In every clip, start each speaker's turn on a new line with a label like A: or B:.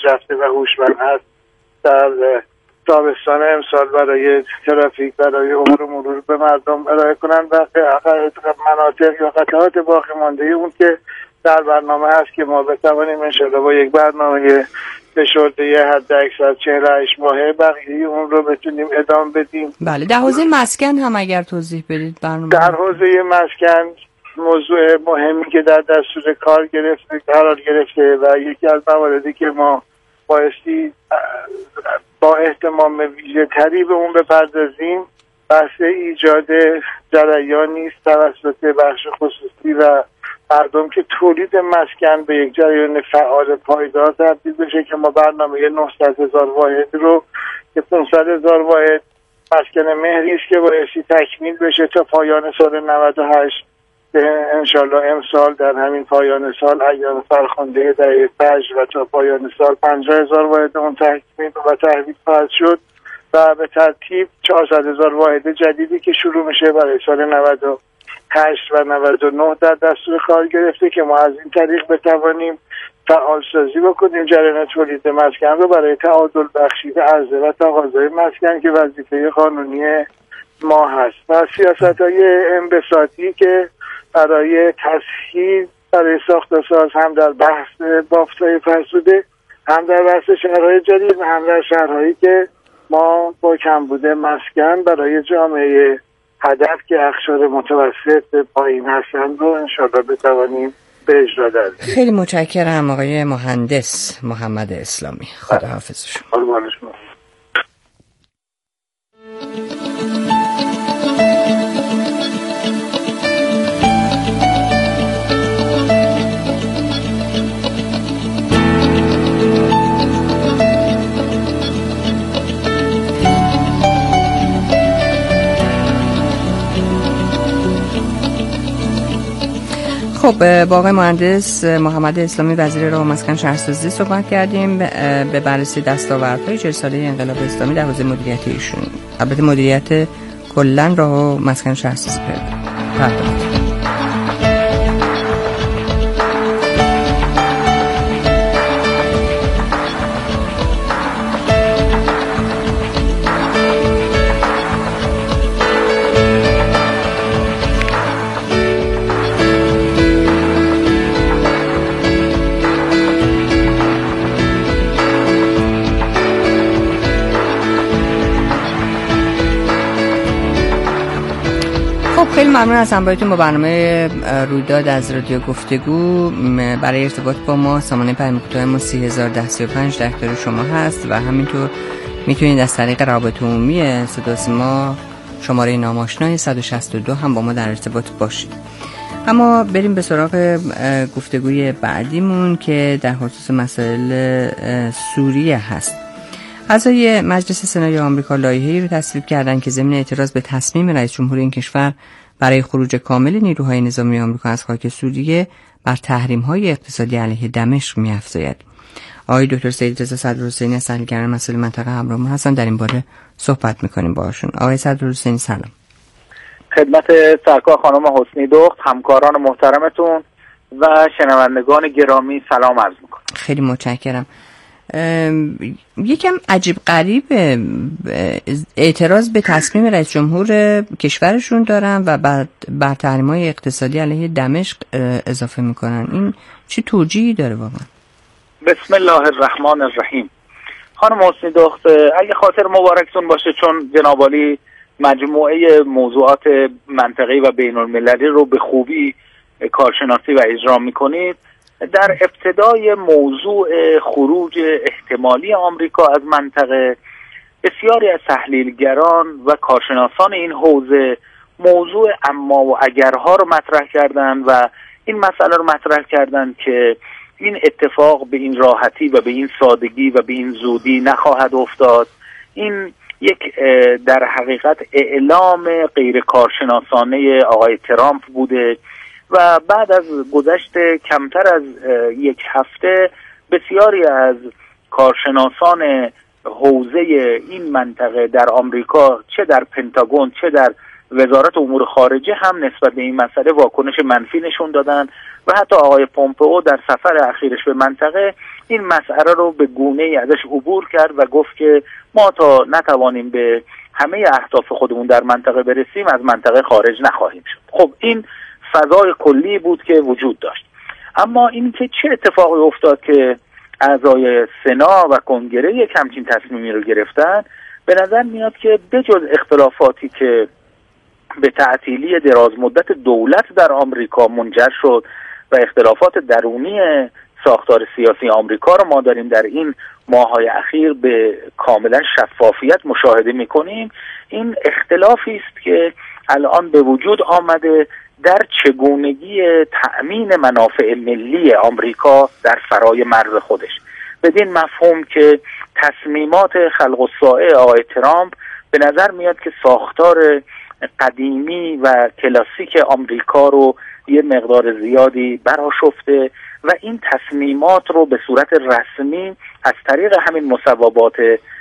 A: پیشرفته و هوشمند هست در تابستان امسال برای ترافیک، برای امور مرور به مردم ارائه کنند و مناطق یا قطعات باقی مانده اون که در برنامه هست که ما بتوانیم انشاءالله با یک برنامه فشرده حد اکثر 48 ماهه بقیه اون رو بتونیم ادامه بدیم.
B: بله، در حوزه مسکن هم اگر توضیح بدید برنامه.
A: در حوزه مسکن موضوع مهمی که در دستور کار قرار گرفته و یکی از مواردی که ما بایستی با اهتمام ویژه تری به اون بپردازیم بحث ایجاد جریانی است توسط بخش خصوصی و مردم که تولید مسکن به یک جریان فعال پایدار تبدیل بشه که ما برنامه 900,000 واحد رو که 500,000 واحد مسکن مهری است که بایستی تکمیل بشه تا پایان سال 98 انشالله امسال در همین پایان سال ایام فرخنده دهه فجر و تا پایان سال 50,000 واحد اون تکمیل و تحویل خواهد شد و به ترتیب 400,000 واحد جدیدی که شروع میشه برای سال 98 و 99 در دستور کار گرفته که ما از این طریق بتوانیم فعال سازی بکنیم جریان تولید مسکن رو برای تعادل بخشی به عرضه و تقاضای مسکن که وظیفه قانونی ما هست و سیاست‌های انبساطی که برای تسهیل برای ساخت و ساز هم در بحث بافت‌های فرسوده هم در بحث شهرهای جدید و هم در شهرهایی که ما با کمبود مسکن برای جامعه هدف که اقشار متوسط به پایین هستند رو انشاءالله بتوانیم به اجرا در بیاریم.
B: خیلی متشکرم آقای مهندس محمد اسلامی. خداحافظ شما.
A: قربان شما.
B: خب با آقای مهندس محمد اسلامی وزیر راه و مسکن شهرسازی صحبت کردیم به بررسی دستاوردهای 40 ساله انقلاب اسلامی در حوزه مدیریت ایشون. البته مدیریت کلا راه و مسکن شهرسازی پرداخت. خیلی ممنون از همراهیتون با برنامه رویداد از رادیو گفتگو. برای ارتباط با ما سامانه پیام کوتاهمون 301035 در اختیار شما هست و همینطور میتونید از طریق روابط عمومی صدا و سیما شماره ناماشنای 162 هم با ما در ارتباط باشید. اما بریم به سراغ گفتگوی بعدیمون که در خصوص مسائل سوریه هست. اعضای مجلس سنای آمریکا لایحه‌ای رو تصویب کردند که ضمن اعتراض به تصمیم رئیس جمهور این کشور برای خروج کامل نیروهای نظامی آمریکا از خاک سوریه بر تحریم‌های اقتصادی علیه دمشق می‌افزاید. آقای دکتر سید رضا صدرالحسینی از تحلیلگران مسائل منطقه همراهمون هستن، در این باره صحبت می‌کنیم باهاشون. آقای صدرالحسینی سلام.
C: خدمت سرکار خانم حسنی دخت، همکاران محترمتون و شنوندگان گرامی سلام عرض می‌کنم.
B: خیلی متشکرم. یکم عجیب غریب اعتراض به تصمیم رئیس جمهور کشورشون دارن و بعد بر تحریم‌های اقتصادی علیه دمشق اضافه میکنن. این چه توجیهی داره واقعا؟
C: بسم الله الرحمن الرحیم. خانم حسنی دخت، اگه خاطر مبارکتون باشه چون جناب عالی مجموعه موضوعات منطقه‌ای و بین‌المللی رو به خوبی کارشناسی و اجرا میکنید، در ابتدای موضوع خروج احتمالی آمریکا از منطقه بسیاری از تحلیلگران و کارشناسان این حوزه موضوع اما و اگرها رو مطرح کردند و این مسئله رو مطرح کردند که این اتفاق به این راحتی و به این سادگی و به این زودی نخواهد افتاد. این یک در حقیقت اعلام غیر کارشناسانه آقای ترامپ بوده و بعد از گذشت کمتر از یک هفته بسیاری از کارشناسان حوزه این منطقه در آمریکا، چه در پنتاگون چه در وزارت امور خارجه هم نسبت به این مسئله واکنش منفی نشون دادن و حتی آقای پومپئو در سفر اخیرش به منطقه این مسئله رو به گونه‌ای ازش عبور کرد و گفت که ما تا نتوانیم به همه اهداف خودمون در منطقه برسیم از منطقه خارج نخواهیم شد. خب این فضای کلی بود که وجود داشت. اما این که چه اتفاقی افتاد که اعضای سنا و کنگره یک همچین تصمیمی رو گرفتن، به نظر میاد که بجز اختلافاتی که به تعطیلی دراز مدت دولت در آمریکا منجر شد و اختلافات درونی ساختار سیاسی آمریکا رو ما داریم در این ماه‌های اخیر به کاملا شفافیت مشاهده می‌کنیم، این اختلافی است که الان به وجود آمده در چگونگی تأمین منافع ملی آمریکا در فرای مرز خودش، بدین مفهوم که تصمیمات خلق الساعه آقای ترامپ به نظر میاد که ساختار قدیمی و کلاسیک آمریکا رو یه مقدار زیادی برآشفته و این تصمیمات رو به صورت رسمی از طریق همین مصوبات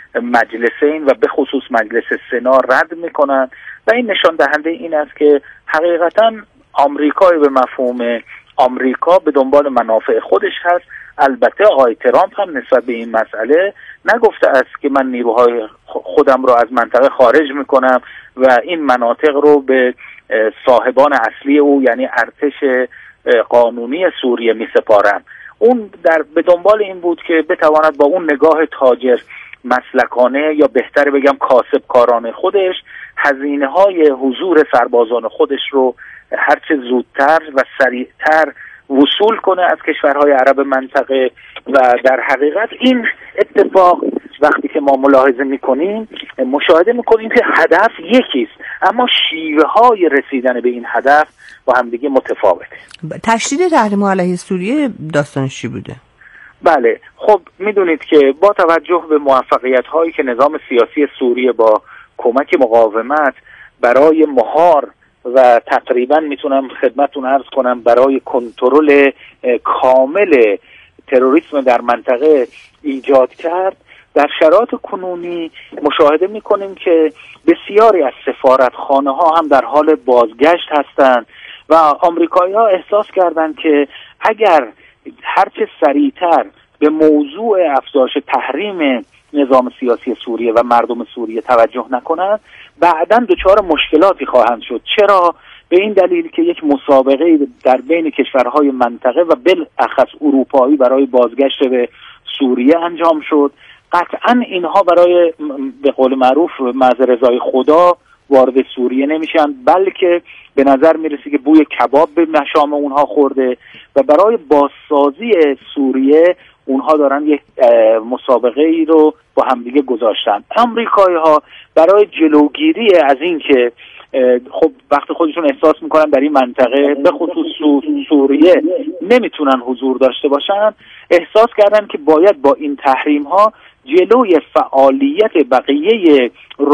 C: مجلسین و به خصوص مجلس سنا رد میکنن و این نشان دهنده این است که حقیقتا آمریکای به مفهوم آمریکا به دنبال منافع خودش هست. البته آقای ترامپ هم نسبت به این مسئله نگفته است که من نیروهای خودم رو از منطقه خارج میکنم و این مناطق رو به صاحبان اصلی او یعنی ارتش قانونی سوریه میسپارم. اون به دنبال این بود که بتواند با اون نگاه تاجر مسلکانه یا بهتر بگم کاسبکارانه خودش هزینه‌های حضور سربازان خودش رو هرچه زودتر و سریعتر وصول کنه از کشورهای عرب منطقه و در حقیقت این اتفاق وقتی که ما ملاحظه میکنیم مشاهده میکنیم که هدف یکیست اما شیوه های رسیدن به این هدف با هم دیگه متفاوته.
B: تشدید تحریم علیه سوریه داستانش چی بوده؟
C: بله خب میدونید که با توجه به موفقیت هایی که نظام سیاسی سوریه با کمک مقاومت برای مهار و تقریبا میتونم خدمتتون عرض کنم برای کنترل کامل تروریسم در منطقه ایجاد کرد، در شرایط کنونی مشاهده میکنیم که بسیاری از سفارتخانه ها هم در حال بازگشت هستند و آمریکایی ها احساس کردند که اگر هرچه سریعتر به موضوع افزایش تحریم نظام سیاسی سوریه و مردم سوریه توجه نکنند بعداً دچار مشکلاتی خواهند شد. چرا؟ به این دلیل که یک مسابقه در بین کشورهای منطقه و بالاخص اروپایی برای بازگشت به سوریه انجام شد. قطعاً اینها برای به قول معروف محض رضای خدا وارد سوریه نمیشن، بلکه به نظر میرسه که بوی کباب به مشام اونها خورده و برای بازسازی سوریه اونها دارن یک مسابقه ای رو با همدیگه گذاشتن. امریکایی ها برای جلوگیری از این که خب وقتی خودشون احساس میکنن در این منطقه به خصوص سوریه نمیتونن حضور داشته باشن، احساس کردن که باید با این تحریم ها جلوی فعالیت بقیه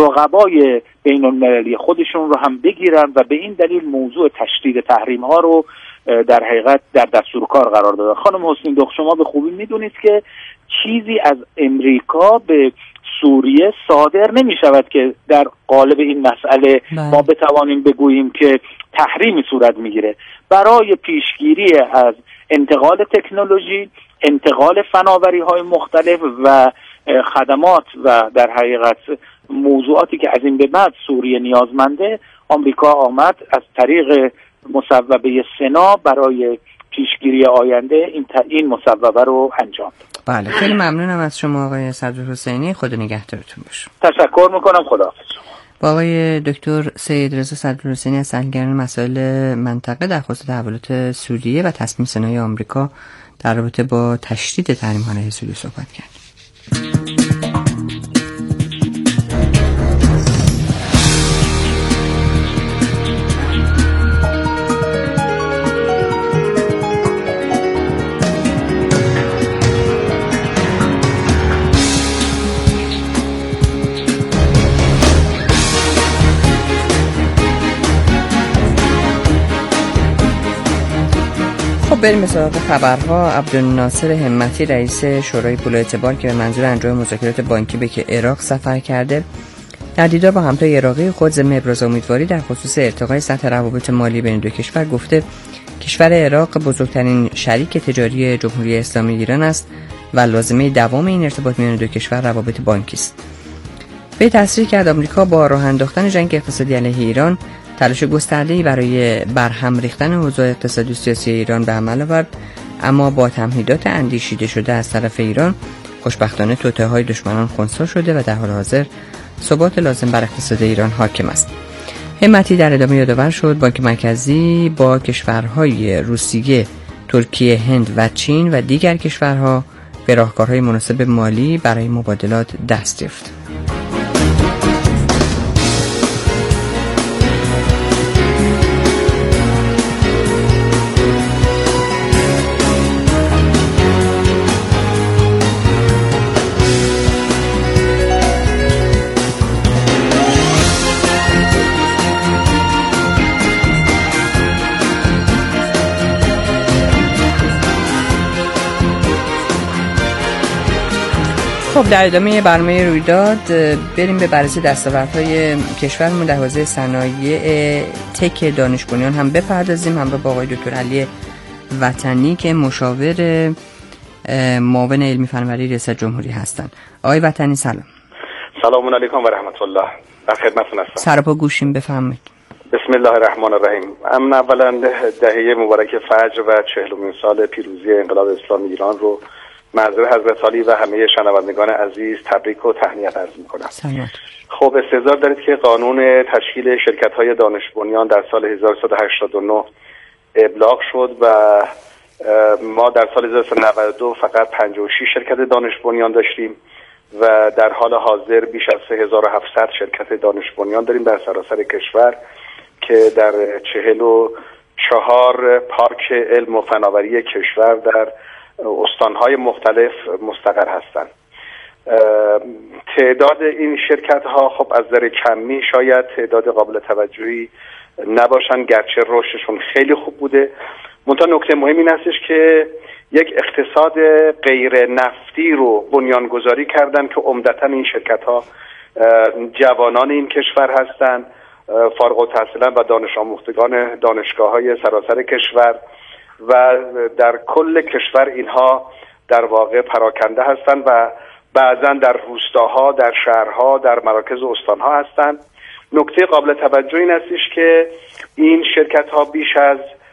C: رقبای بین المللی خودشون رو هم بگیرن و به این دلیل موضوع تشدید تحریم ها رو در حقیقت در دستور کار قرار داده. خانم حسین دخت شما به خوبی میدونید که چیزی از امریکا به سوریه صادر نمی شود که در قالب این مسئله ما بتوانیم بگوییم که تحریمی صورت میگیره. برای پیشگیری از انتقال تکنولوژی، انتقال فناوری های مختلف و خدمات و در حقیقت موضوعاتی که از این به بعد سوریه نیازمنده، آمریکا آمد از طریق مصوبه سنا برای پیشگیری آینده این مصوبه رو انجام داد.
B: بله خیلی ممنونم از شما آقای صدرالحسینی، خدا نگهدارتون باشه.
C: تشکر میکنم، خداحافظ شما.
B: با آقای دکتر سید رضا صدرالحسینی از تحلیلگران مسائل منطقه در خصوص تحولات سوریه و تصمیم سنای آمریکا در رابطه با تشدید تحریم علیه سوریه صحبت کرد. بریم سراغ خبرها. عبدالناصر همتی رئیس شورای پول اعتبار که به منظور انجام مذاکرات بانکی به عراق سفر کرده در دیدار با همتای عراقی خود ضمن ابراز امیدواری در خصوص ارتقای سطح روابط مالی بین دو کشور گفته کشور عراق بزرگترین شریک تجاری جمهوری اسلامی ایران است و لازمه دوام این ارتباط میان دو کشور روابط بانکی است. به تصریح کرد آمریکا با راه انداختن جنگ اقتصادی علیه ایران تلاش گسترده‌ای برای برهم ریختن اوضاع اقتصادی و سیاسی ایران به عمل آورد، اما با تمهیدات اندیشیده شده از طرف ایران خوشبختانه توطئه‌های دشمنان خنثی شده و در حال حاضر ثبات لازم بر اقتصاد ایران حاکم است. همتی در ادامه یادآور شد بانک مرکزی با کشورهای روسیه، ترکیه، هند و چین و دیگر کشورها به راهکارهای مناسب مالی برای مبادلات دست یافت. خب در ادامه برنامه رویداد بریم به بررسی دستاوردهای کشورمون در حوزه صنایع تک دانش بنیان هم بپردازیم، همراه با آقای دکتر علی وطنی که مشاور معاون علمی فناوری ریاست جمهوری هستند. آقای وطنی سلام.
D: سلام علیکم و رحمت الله. در خدمتتون هستم.
B: سراپا گوشیم بفرمایید.
D: بسم الله الرحمن الرحیم. امن اولا دهه مبارک فجر و 40مین سال پیروزی انقلاب اسلامی ایران رو معذر حضرت عالی و همه شنوندگان عزیز تبریک و تهنیت عرض می‌کنم. خب استحضار دارید که قانون تشکیل شرکت‌های دانش بنیان در سال 1389 ابلاغ شد و ما در سال 1392 فقط 56 شرکت دانش بنیان داشتیم و در حال حاضر بیش از 3700 شرکت دانش بنیان داریم در سراسر کشور که در 44 پارک علم و فناوری کشور در استانهای مختلف مستقر هستند. تعداد این شرکت ها خب از نظر کمی شاید تعداد قابل توجهی نباشن، گرچه رشدشون خیلی خوب بوده. منتها نکته مهم این هستش که یک اقتصاد غیر نفتی رو بنیانگذاری کردن که عمدتاً این شرکت ها جوانان این کشور هستند، فارغ التحصیلان و دانش آموختگان دانشگاه های سراسر کشور و در کل کشور اینها در واقع پراکنده هستند و بعضا در روستاها، در شهرها، در مراکز استانها هستند. نکته قابل توجه این استش که این شرکت ها بیش از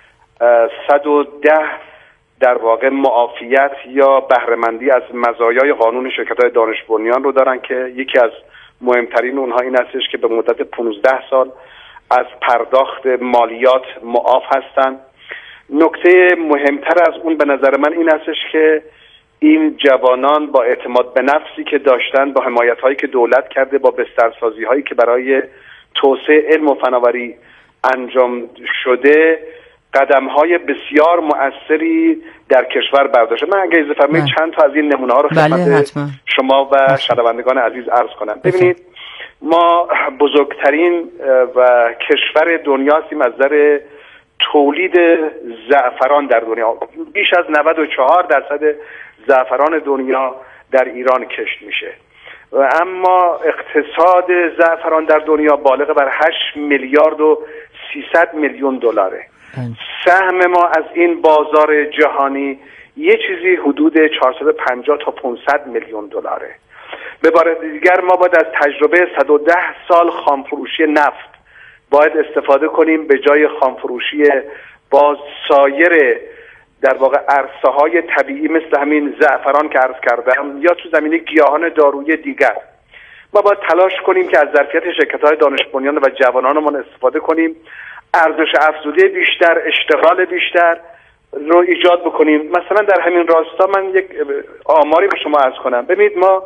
D: 110 در واقع معافیت یا بهره‌مندی از مزایای قانون شرکت های دانش بنیان رو دارن که یکی از مهمترین اونها این استش که به مدت 15 سال از پرداخت مالیات معاف هستند. نکته مهمتر از اون به نظر من این هستش که این جوانان با اعتماد به نفسی که داشتن، با حمایت هایی که دولت کرده، با بسترسازی هایی که برای توسعه علم و فناوری انجام شده، قدم های بسیار مؤثری در کشور برداشته. من اگه اجازه فرمایید چند تا از این نمونه ها رو خدمت شما و شنوندگان عزیز عرض کنم. ببینید ما بزرگترین و کشور دنیا هستیم از نظر تولید زعفران در دنیا. بیش از 94% زعفران دنیا در ایران کشت میشه و اما اقتصاد زعفران در دنیا بالغ بر 8 میلیارد و 300 میلیون دلاره. سهم ما از این بازار جهانی یه چیزی حدود 450 تا 500 میلیون دلاره. به عبارت دیگر ما باید از تجربه 110 سال خامفروشی نفت باید استفاده کنیم به جای خامفروشی باز سایر در واقع عرصه‌های طبیعی مثل همین زعفران که عرض کردم یا تو زمینه گیاهان دارویی دیگر. ما باید تلاش کنیم که از ظرفیت شرکت‌های دانش بنیان و جوانانمون استفاده کنیم، ارزش افزوده بیشتر، اشتغال بیشتر رو ایجاد بکنیم. مثلا در همین راستا من یک آماری به شما عرض کنم. ببینید ما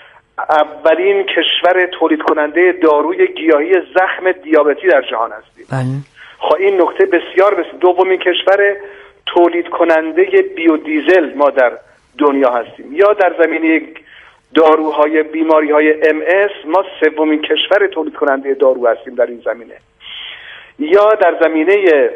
D: اولین کشور تولید کننده داروی گیاهی زخم دیابتی در جهان هستیم. خب این نکته بسیار بسیار. دومین کشور تولید کننده بیودیزل ما در دنیا هستیم. یا در زمینه داروهای بیماری‌های MS ما سومین کشور تولید کننده دارو هستیم در این زمینه. یا در زمینه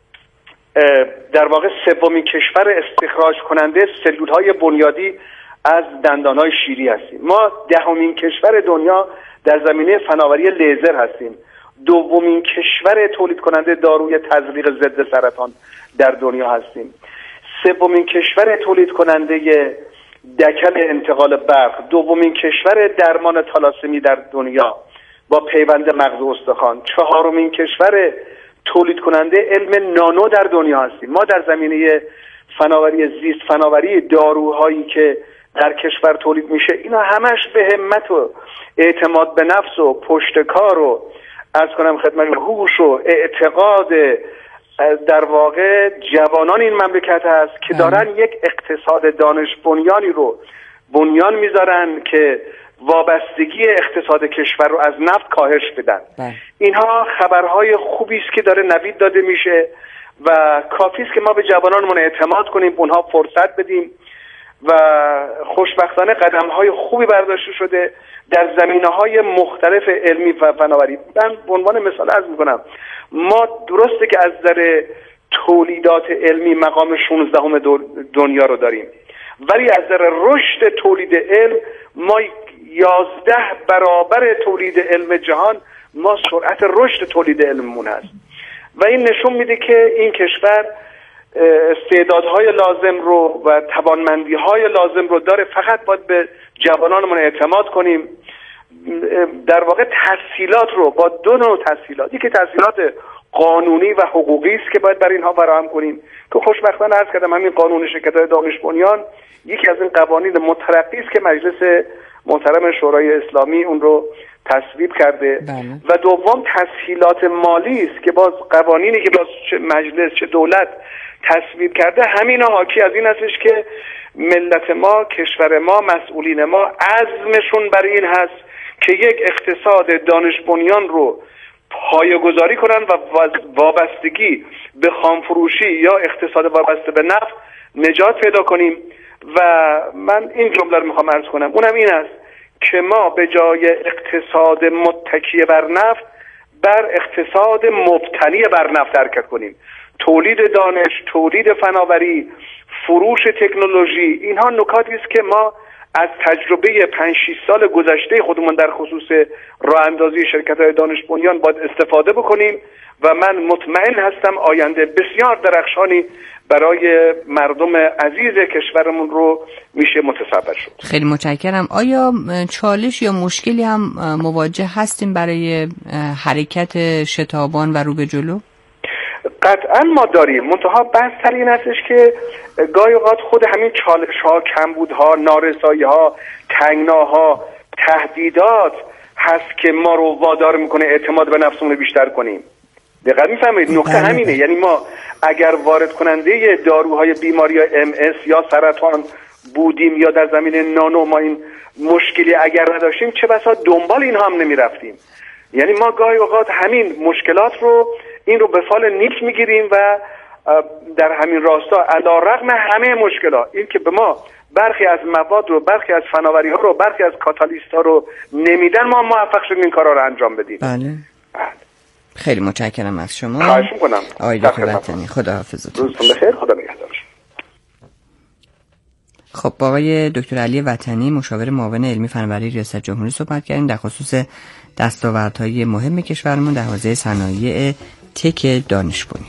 D: در واقع سومین کشور استخراج کننده سلول‌های بنیادی از دندان‌های شیری هستیم. ما دهمین کشور دنیا در زمینه فناوری لیزر هستیم. دومین کشور تولید کننده داروی تزریق ضد سرطان در دنیا هستیم. سومین کشور تولید کننده دکل انتقال برق. دومین کشور درمان تالاسمی در دنیا با پیوند مغز و استخوان. چهارمین کشور تولید کننده علم نانو در دنیا هستیم. ما در زمینه فناوری زیست، فناوری داروهایی که در کشور تولید میشه، اینا همش به همت و اعتماد به نفس و پشتکار و از کنم خدمت هوش و اعتقاد در واقع جوانان این مملکت هست که دارن یک اقتصاد دانش بنیانی رو بنیان میذارن که وابستگی اقتصاد کشور رو از نفت کاهش بدن. اینها خبرهای خوبی است که داره نوید داده میشه و کافی است که ما به جوانانمون اعتماد کنیم، اونها فرصت بدیم و خوشبختانه قدم‌های خوبی برداشته شده در زمینه‌های مختلف علمی و فناوری. من به عنوان مثال عرض می‌کنم، ما درسته که از نظر تولیدات علمی مقام 16 دنیا رو داریم، ولی از نظر رشد تولید علم ما 11 برابر تولید علم جهان، ما سرعت رشد تولید علممون هست و این نشون میده که این کشور استعدادهای لازم رو و توانمندی‌های لازم رو داره. فقط باید به جوانانمون اعتماد کنیم. در واقع تسهیلات رو با دو نوع تسهیلات، یکی تسهیلات قانونی و حقوقی است که باید برای اینها فراهم کنیم که خوشبختانه عرض کردم همین قانون شرکت‌های دانش بنیان یکی از این قوانین مترقی است که مجلس محترم شورای اسلامی اون رو تصویب کرده. و دوم تسهیلات مالی است که باز قوانینی که باز چه مجلس چه دولت تصویب کرده همینا حاکی از این هستش که ملت ما، کشور ما، مسئولین ما عزمشون بر این هست که یک اقتصاد دانش بنیان رو پایه‌گذاری کنن و وابستگی به خامفروشی یا اقتصاد وابسته به نفت نجات پیدا کنیم. و من این جمله رو میخوام عرض کنم، اونم این است که ما به جای اقتصاد متکی بر نفت بر اقتصاد مبتنی بر نفت حرکت کنیم. تولید دانش، تولید فناوری، فروش تکنولوژی، اینها نکاتی است که ما از تجربه 5-6 سال گذشته خودمون در خصوص راه اندازی شرکت‌های دانش بنیان باید استفاده بکنیم و من مطمئن هستم آینده بسیار درخشانی برای مردم عزیز کشورمون رو میشه متصور شد.
B: خیلی متشکرم. آیا چالش یا مشکلی هم مواجه هستیم برای حرکت شتابان و رو به جلو؟
D: قطعا ما داریم، منتها بحث سر این هستش که گاهی اوقات خود همین چالش ها، کمبودها، نارسایی ها، تنگناها، تهدیدات هست که ما رو وادار میکنه اعتماد به نفسمون رو بیشتر کنیم. دقیقاً میفهمید نکته همینه. یعنی ما اگر وارد کننده داروهای بیماری MS یا سرطان بودیم یا در زمینه نانو ما این مشکلی اگر نداشتیم، چه بسا دنبال این هم نمیرفتیم. یعنی ما گاهی اوقات همین مشکلات رو این رو به فال نیک میگیریم و در همین راستا علیرغم همه مشکلات این که به ما برخی از مواد رو، برخی از فناوری ها رو، برخی از کاتالیست ها رو نمیدن، ما موفق شدیم این کارا رو انجام بدیم.
B: بله. خیلی متشکرم از شما.
D: خواهش می‌کنم.
B: آقای دکتر وطنی، خداحافظتون.
D: روزتون بخیر، خدا نگهدار.
B: خب با آقای دکتر علی وطنی مشاور معاون علمی فناوری ریاست جمهوری صحبت کردیم در خصوص دستاوردهای مهم کشورمون در حوزه صنایع تک دانش بنیان.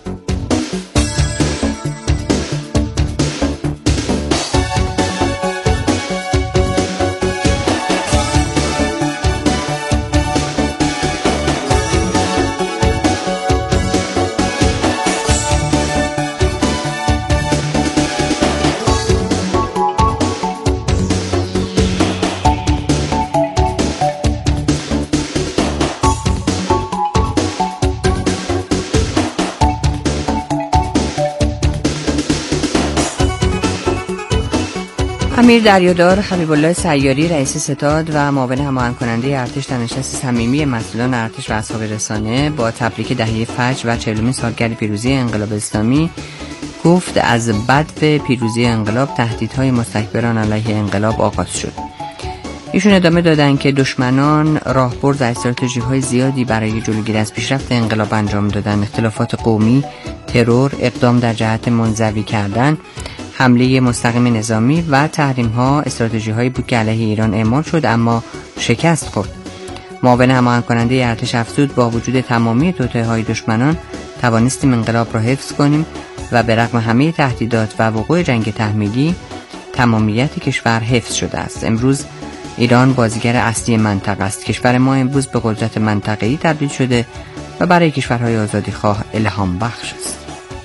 B: امیر دریادار حبیب الله سیاری رئیس ستاد و معاون هماهنگ کننده ارتش در نشست صمیمی مسئولان ارتش و اصحاب رسانه با تبریک دهه فجر و 40مین سالگرد پیروزی انقلاب اسلامی گفت از بدو پیروزی انقلاب تهدیدهای مستکبران علیه انقلاب آغاز شد. ایشون ادامه دادن که دشمنان راهبرد و استراتژی‌های زیادی برای جلوگیری از پیشرفت انقلاب انجام دادن، اختلافات قومی، ترور، اقدام در جهت منزوی کردن، حمله مستقیم نظامی و تحریم‌ها استراتژی‌هایی بود که علیه ایران اعمال شد اما شکست خورد. معاون هماهنگ کننده ارتش افزود با وجود تمامی توطئه‌های دشمنان توانستیم انقلاب را حفظ کنیم و به رغم همه تهدیدات و وقوع جنگ تحمیلی تمامیت کشور حفظ شده است. امروز ایران بازیگر اصلی منطقه است. کشور ما امروز به قدرت منطقه‌ای تبدیل شده و برای کشورهای آزادیخواه الهام بخش است.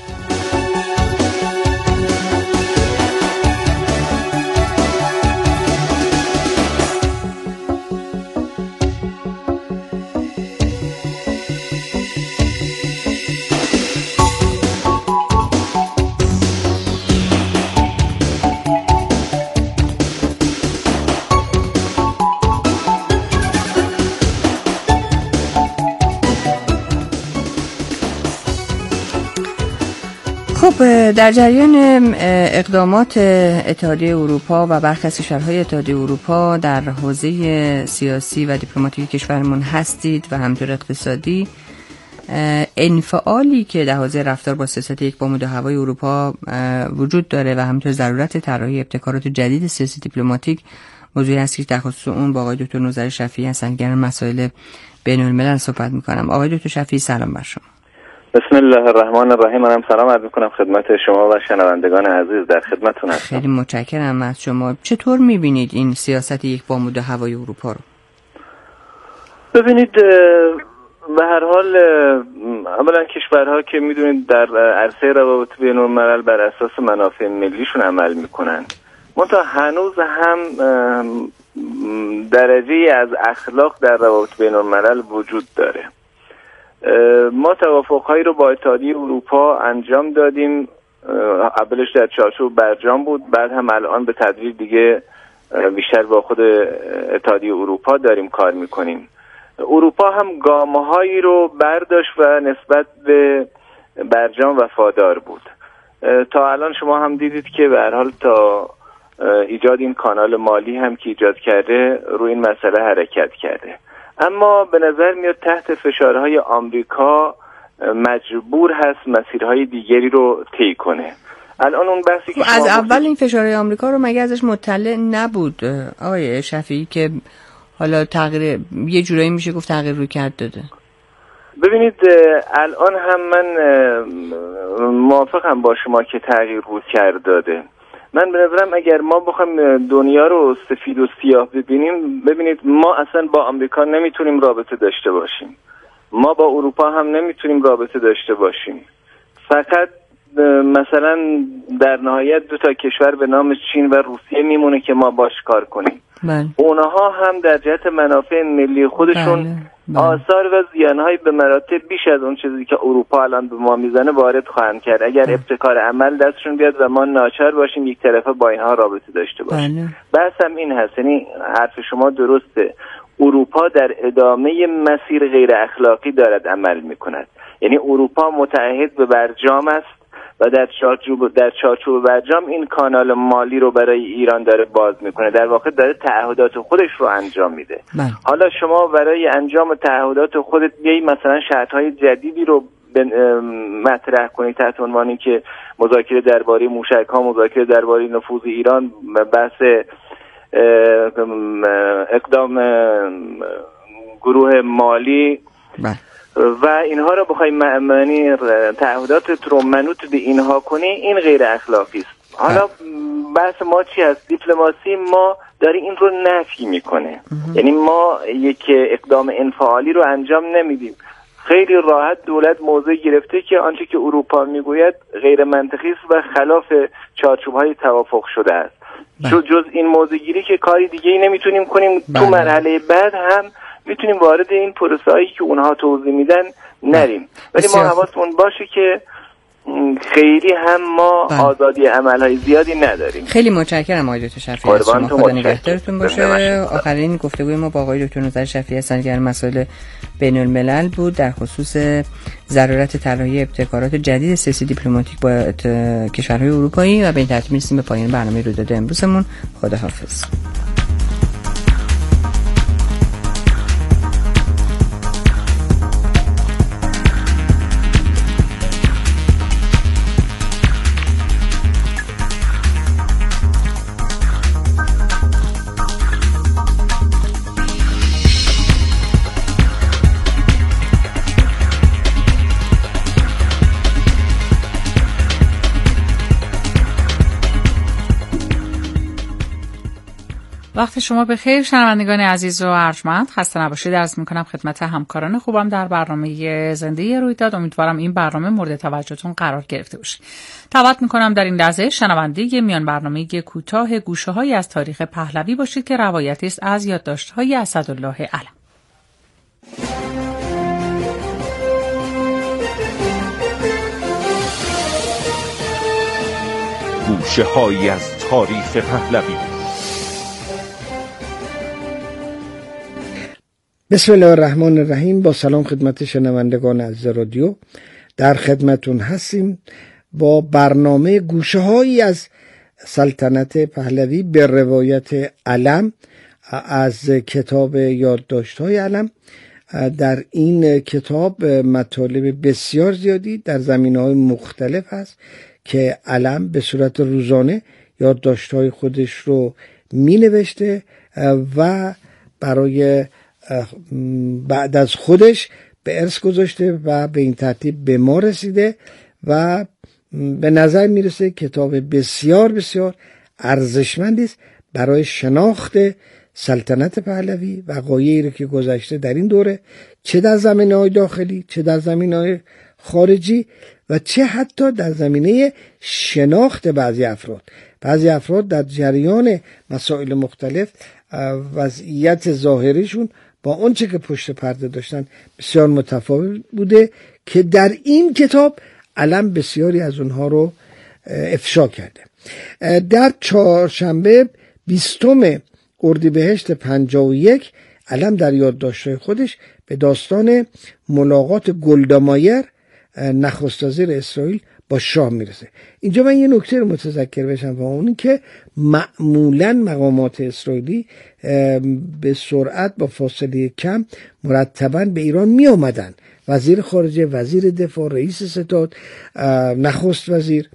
B: خب در جریان اقدامات اتحادیه اروپا و برخی از کشورهای اتحادیه اروپا در حوزه سیاسی و دیپلماتیک کشورمون هستید و همینطور اقتصادی، انفعالی که در حوزه رفتار با سیاست یک بام و دو هوای اروپا وجود داره و همینطور ضرورت طراحی ابتکارات جدید سیاسی دیپلماتیک موضوعی است که در خصوص اون با آقای دکتر نوذر شفیعی هستند که مسائل بین‌الملل صحبت می‌کنم. آقای دکتر شفیعی سلام بر شما.
E: بسم الله الرحمن الرحیم. منم سلام عرض می‌کنم خدمت شما و شنوندگان عزیز، در خدمتتون هستم.
B: خیلی متشکرم از شما. چطور می‌بینید این سیاست یک بام و دو هوای اروپا رو؟
E: ببینید، به هر حال اولا کشورها که می‌دونید در عرصه روابط بین‌الملل بر اساس منافع ملیشون عمل می‌کنن، منتها هنوز هم درجه‌ای از اخلاق در روابط بین‌الملل وجود داره. ما توافق‌هایی رو با اتحادیه اروپا انجام دادیم. اولش در چارچوب برجام بود، بعد هم الان به تدریج دیگه بیشتر با خود اتحادیه اروپا داریم کار میکنیم. اروپا هم گام‌هایی رو برداشت و نسبت به برجام وفادار بود. تا الان شما هم دیدید که به هر حال تا ایجاد این کانال مالی هم که ایجاد کرده روی این مسئله حرکت کرده. اما به نظر میاد تحت فشارهای آمریکا مجبور هست مسیرهای دیگری رو طی کنه. الان اون بحثی که
B: از اول این فشارهای آمریکا رو مگه ازش مطلع نبود آقای شفیعی که حالا تغییر یه جورایی میشه گفت تغییر روی کرد داده؟
E: ببینید، الان هم من موافقم با شما که تغییر روی کرد داده. من به نظرم اگر ما بخوایم دنیا رو سفید و سیاه ببینیم، ببینید ما اصلا با آمریکا نمیتونیم رابطه داشته باشیم، ما با اروپا هم نمیتونیم رابطه داشته باشیم. فقط مثلا در نهایت دو تا کشور به نام چین و روسیه میمونه که ما باش کار کنیم. اونها هم در جهت منافع ملی خودشون آثار و زیانهای به مراتب بیش از اون چیزی که اروپا الان به ما میزنه وارد خواهند کرد اگر ابتکار عمل دستشون بیاد و ما ناچار باشیم یک طرفه با اینها رابطه داشته باشیم. بحث هم این هست، یعنی حرف شما درسته، اروپا در ادامه مسیر غیر اخلاقی دارد عمل میکند. یعنی اروپا متعهد به برجام است و در چارچوب برجام این کانال مالی رو برای ایران داره باز میکنه، در واقع داره تعهدات خودش رو انجام میده. حالا شما برای انجام تعهدات خودت بیایی مثلا شرطهای جدیدی رو مطرح کنی تحت عنوانی که مذاکره درباره موشک‌ها، مذاکره درباره نفوذ ایران، بحث اقدام گروه مالی و اینها رو بخوای معنی تعهدات رو منوط به اینها کنی، این غیر اخلاقی است. حالا بحث ما چی هست؟ دیپلماسی ما داره این رو نفی میکنه. یعنی ما یک اقدام انفعالی رو انجام نمیدیم. خیلی راحت دولت موضع گرفته که آنچه که اروپا میگوید غیر منطقی است و خلاف چارچوب‌های توافق شده است. جز این موضع گیری که کاری دیگه ای نمیتونیم کنیم. تو مرحله بعد هم میتونیم وارد این پروسه‌ای که اونها توضیح میدن نریم، ولی ما حواسمون باشه که خیلی هم ما آزادی عملهای زیادی نداریم.
B: خیلی متشکرم آقای دکتر شفیعی، از شما، خدا نگهدارتون باشه. آخرین گفتگوی ما با آقای دکتر نوذر شفیعی سرگرم مسائل بین الملل بود در خصوص ضرورت طراحی ابتکارات جدید سیاسی دیپلماتیک با کشورهای اروپایی و به این ترتیب میرسیم به پایان برنامه رویداد امروزمون. خداحافظ.
F: وقت شما بخیر شنوندگان عزیز و ارجمند، خسته نباشید عرض میکنم خدمت همکاران خوبم در برنامه زنده رویداد. امیدوارم این برنامه مورد توجهتون قرار گرفته باشه. دعوت میکنم در این لحظه شنونده میان برنامه کوتاه گوشه‌هایی از تاریخ پهلوی باشید که روایتی است از یادداشت‌های اسدالله علم.
G: گوشه‌هایی از تاریخ پهلوی.
H: بسم الله الرحمن الرحیم. با سلام خدمت شنوندگان عزیز رادیو، در خدمتون هستیم با برنامه گوشه‌هایی از سلطنت پهلوی به روایت علم از کتاب یادداشت‌های علم. در این کتاب مطالب بسیار زیادی در زمینه‌های مختلف هست که علم به صورت روزانه یادداشت‌های خودش رو می‌نوشته و برای بعد از خودش به ارث گذاشته و به این ترتیب به ما رسیده و به نظر میرسه کتاب بسیار بسیار ارزشمندی است برای شناخت سلطنت پهلوی، وقایعی رو که گذشته در این دوره، چه در زمینه‌های داخلی چه در زمینه‌های خارجی و چه حتی در زمینه شناخت بعضی افراد در جریان مسائل مختلف وضعیت ظاهریشون با اون چه که پشت پرده داشتن بسیار متفاوت بوده که در این کتاب علم بسیاری از اونها رو افشا کرده. در چهارشنبه 20 اردیبهشت 51 علم در یادداشت‌های خودش به داستان ملاقات گلدا مایر نخست وزیر اسرائیل با شاه میرسه. اینجا من یه نکته رو متذکر بشم و اون که معمولاً مقامات اسرائیلی به سرعت با فاصله کم مرتباً به ایران می آمدن. وزیر خارجه، وزیر دفاع، رئیس ستاد، نخست وزیر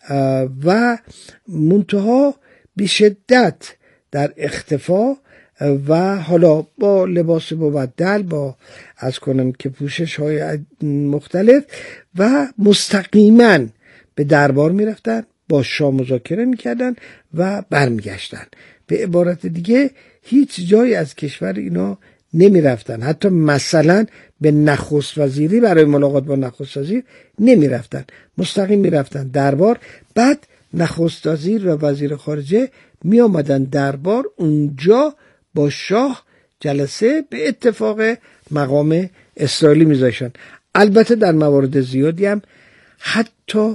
H: و منتها به شدت در اختفا و حالا با لباس مبدل، با از کنم که پوشش های مختلف و مستقیما به دربار می رفتن، با شاه مذاکره می کردن و برمیگشتن. به عبارت دیگه هیچ جایی از کشور اینا نمی رفتن. حتی مثلا به نخست وزیری برای ملاقات با نخست وزیر نمی رفتن، مستقیم می رفتن دربار. بعد نخست وزیر و وزیر خارجه می آمدن دربار، اونجا با شاه جلسه به اتفاق مقام اسرائیلی میذاشتن. البته در موارد زیادی هم حتی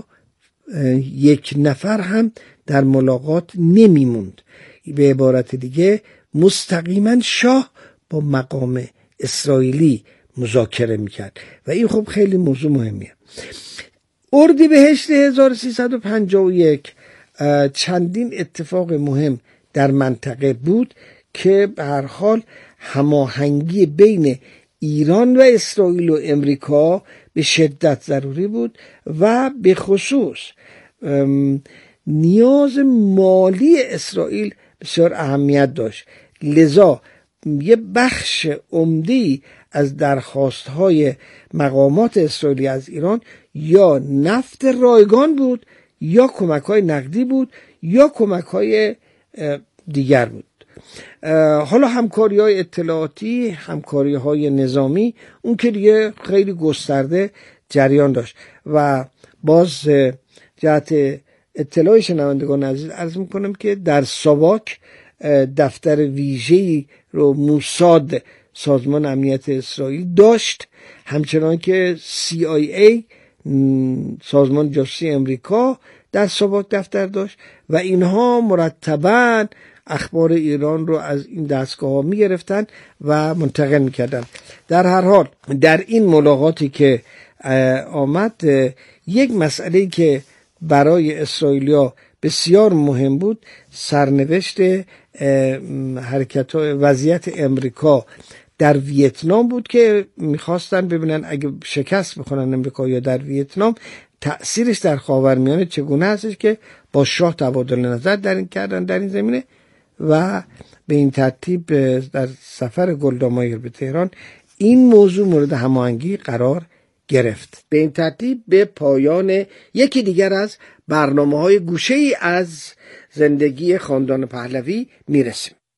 H: یک نفر هم در ملاقات نمیموند. به عبارت دیگه مستقیما شاه با مقام اسرائیلی مذاکره میکرد و این خب خیلی موضوع مهمیه. اردیبهشت 1351 چندین اتفاق مهم در منطقه بود که به هر حال هماهنگی بین ایران و اسرائیل و امریکا به شدت ضروری بود و به خصوص نیاز مالی اسرائیل بسیار اهمیت داشت. لذا یه بخش عمده‌ای از درخواست‌های مقامات اسرائیلی از ایران یا نفت رایگان بود، یا کمک‌های نقدی بود، یا کمک‌های دیگر بود. حالا همکاری‌های اطلاعاتی، همکاری‌های نظامی، اون که دیگه خیلی گسترده جریان داشت. و باز جهت اطلاع شنوندگان عزیز عرض می‌کنم که در ساواک دفتر ویژه‌ای رو موساد، سازمان امنیت اسرائیل، داشت، همچنان که CIA سازمان جاسوسی امریکا در ساواک دفتر داشت و اینها مرتباً اخبار ایران رو از این دستگاه ها می گرفتن و منتقل می کردن. در هر حال در این ملاقاتی که آمد، یک مسئله که برای اسرائیلیا بسیار مهم بود سرنوشت وضعیت امریکا در ویتنام بود که میخواستن ببینن اگه شکست بخونن امریکا یا در ویتنام تأثیرش در خاورمیانه چگونه هستش که با شاه تبادل نظر در این زمینه و به این ترتیب در سفر گلدا مایر به تهران این موضوع مورد هماهنگی قرار گرفت. به این ترتیب به پایان یکی دیگر از برنامه‌های گوشه‌ای از زندگی خاندان پهلوی میرسیم.